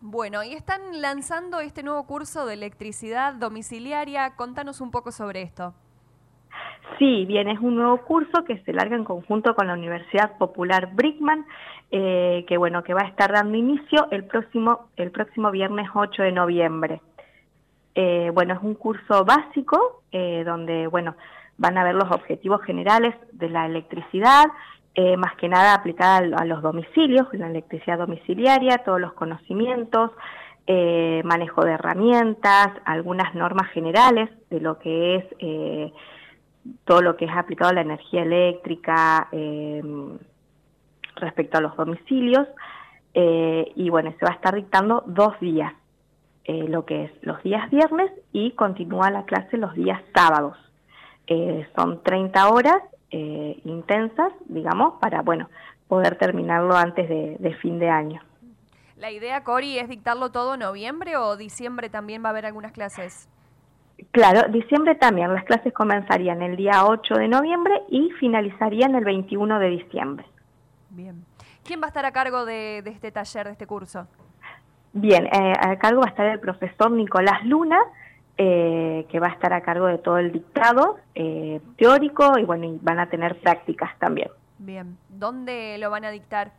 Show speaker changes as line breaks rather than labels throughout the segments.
Bueno, y están lanzando este nuevo curso de electricidad domiciliaria. Contanos un poco sobre esto.
Sí, bien, es un nuevo curso que se larga en conjunto con la Universidad Popular Brickman, que va a estar dando inicio el próximo viernes 8 de noviembre. Es un curso básico donde, van a ver los objetivos generales de la electricidad, más que nada aplicada a los domicilios, la electricidad domiciliaria, todos los conocimientos, manejo de herramientas, algunas normas generales de lo que es todo lo que es aplicado a la energía eléctrica respecto a los domicilios, se va a estar dictando 2 días, lo que es los días viernes y continúa la clase los días sábados. Son 30 horas intensas, digamos, para poder terminarlo antes de fin de año.
¿La idea, Cori, es dictarlo todo en noviembre o diciembre también va a haber algunas clases?
Claro, diciembre también. Las clases comenzarían el día 8 de noviembre y finalizarían el 21 de diciembre.
Bien. ¿Quién va a estar a cargo de este taller, de este curso?
Bien, a cargo va a estar el profesor Nicolás Luna, que va a estar a cargo de todo el dictado teórico y van a tener prácticas también.
Bien. ¿Dónde lo van a dictar?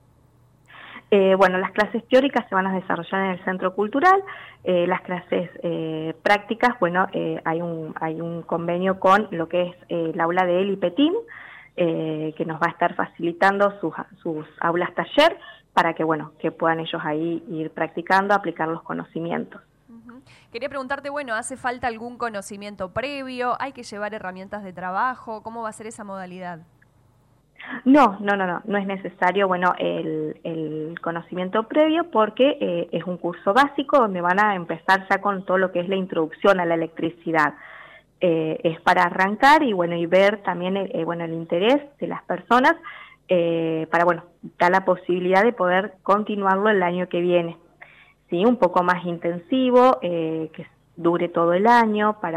Las clases teóricas se van a desarrollar en el Centro Cultural, las clases prácticas, hay un convenio con lo que es el aula de Eli Petín, que nos va a estar facilitando sus aulas taller para que puedan ellos ahí ir practicando, aplicar los conocimientos.
Quería preguntarte, ¿hace falta algún conocimiento previo? ¿Hay que llevar herramientas de trabajo? ¿Cómo va a ser esa modalidad?
No es necesario el conocimiento previo porque es un curso básico donde van a empezar ya con todo lo que es la introducción a la electricidad. Es para arrancar y ver también el interés de las personas para dar la posibilidad de poder continuarlo el año que viene. Sí, un poco más intensivo, que dure todo el año para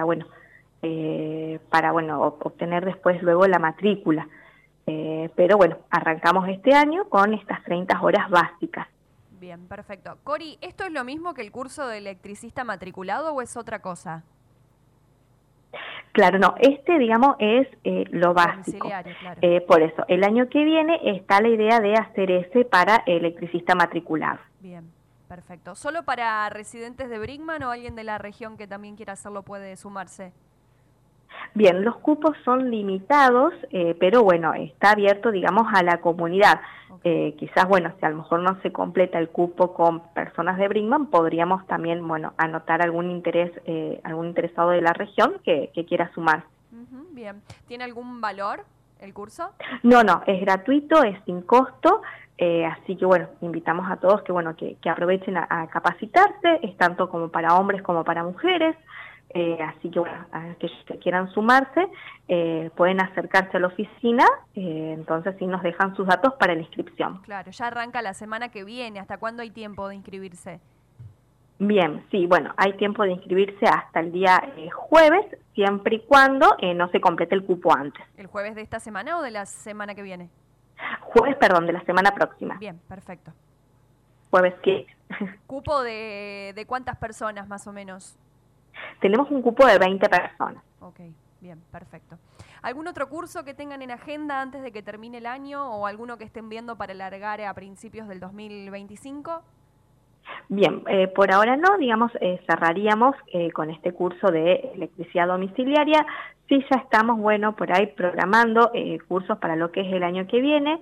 obtener después luego la matrícula. Pero arrancamos este año con estas 30 horas básicas.
Bien, perfecto. Cori, ¿esto es lo mismo que el curso de electricista matriculado o es otra cosa?
Claro, no, digamos, es lo básico.
Claro.
Por eso, el año que viene está la idea de hacer ese para electricista matriculado.
Bien, perfecto. ¿Solo para residentes de Brickman o alguien de la región que también quiera hacerlo puede sumarse?
Bien, los cupos son limitados, pero está abierto, digamos, a la comunidad.
Okay.
Quizás, si a lo mejor no se completa el cupo con personas de Brickman, podríamos también, anotar algún interesado de la región que quiera sumar.
Bien. ¿Tiene algún valor el curso?
No, es gratuito, es sin costo, así que invitamos a todos que aprovechen a capacitarse, es tanto como para hombres como para mujeres. Así que aquellos que quieran sumarse pueden acercarse a la oficina, entonces sí nos dejan sus datos para la inscripción.
Claro, ya arranca la semana que viene. ¿Hasta cuándo hay tiempo de inscribirse?
Bien, sí, hay tiempo de inscribirse hasta el día jueves, siempre y cuando no se complete el cupo antes.
¿El jueves de esta semana o de la semana que viene?
Jueves, de la semana próxima.
Bien, perfecto.
Jueves que...
¿Cupo de cuántas personas más o menos?
Tenemos un cupo de 20 personas.
Ok, bien, perfecto. ¿Algún otro curso que tengan en agenda antes de que termine el año o alguno que estén viendo para largar a principios del 2025?
Bien, por ahora no, digamos, cerraríamos con este curso de electricidad domiciliaria. Sí, ya estamos, por ahí programando cursos para lo que es el año que viene,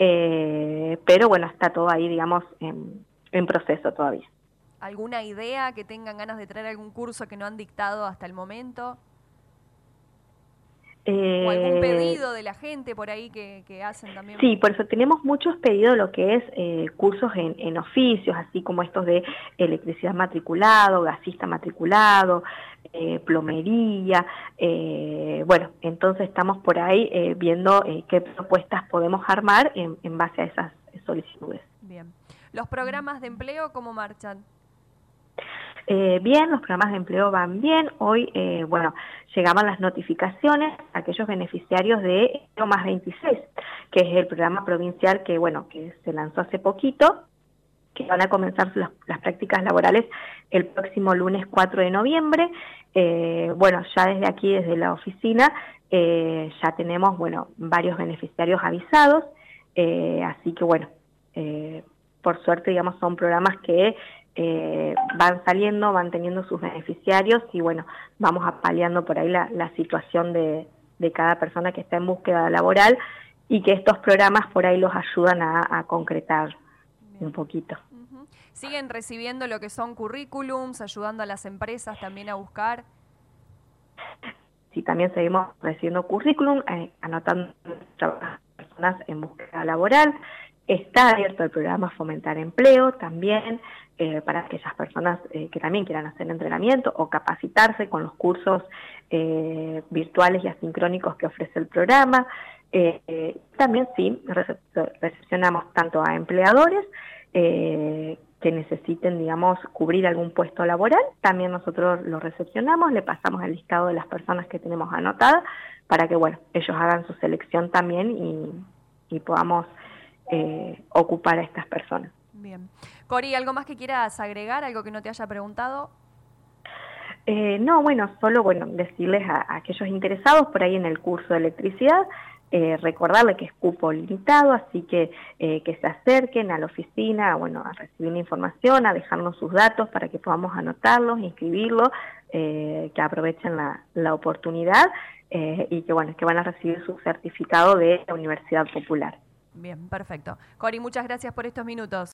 pero está todo ahí, digamos, en proceso todavía.
¿Alguna idea que tengan ganas de traer algún curso que no han dictado hasta el momento? ¿O algún pedido de la gente por ahí que hacen también?
Sí, por eso tenemos muchos pedidos de lo que es cursos en oficios, así como estos de electricidad matriculado, gasista matriculado, plomería. Entonces estamos por ahí viendo qué propuestas podemos armar en base a esas solicitudes.
Bien. ¿Los programas de empleo cómo marchan?
Bien, los programas de empleo van bien. Hoy, llegaban las notificaciones a aquellos beneficiarios de EO+26, que es el programa provincial que se lanzó hace poquito que van a comenzar las prácticas laborales el próximo lunes 4 de noviembre. Bueno, ya desde aquí, desde la oficina, ya tenemos, bueno, varios beneficiarios avisados, así que bueno, por suerte, digamos, son programas que van saliendo, van teniendo sus beneficiarios y bueno, vamos paliando por ahí la situación de cada persona que está en búsqueda laboral y que estos programas por ahí los ayudan a concretar un poquito.
¿Siguen recibiendo lo que son currículums, ayudando a las empresas también a buscar?
Sí, también seguimos recibiendo currículum, anotando a personas en búsqueda laboral. Está abierto el programa Fomentar Empleo también para aquellas personas que también quieran hacer entrenamiento o capacitarse con los cursos virtuales y asincrónicos que ofrece el programa. También sí, recepcionamos tanto a empleadores que necesiten, digamos, cubrir algún puesto laboral, también nosotros lo recepcionamos, le pasamos el listado de las personas que tenemos anotadas para que, bueno, ellos hagan su selección también y podamos ocupar a estas personas.
Bien. Cori, ¿algo más que quieras agregar, algo que no te haya preguntado?
No, bueno, solo decirles a aquellos interesados por ahí en el curso de electricidad, recordarle que es cupo limitado, así que se acerquen a la oficina, bueno, a recibir la información, a dejarnos sus datos para que podamos anotarlos, inscribirlos, que aprovechen la oportunidad y que bueno, que van a recibir su certificado de la Universidad Popular.
Bien, perfecto. Cori, muchas gracias por estos minutos.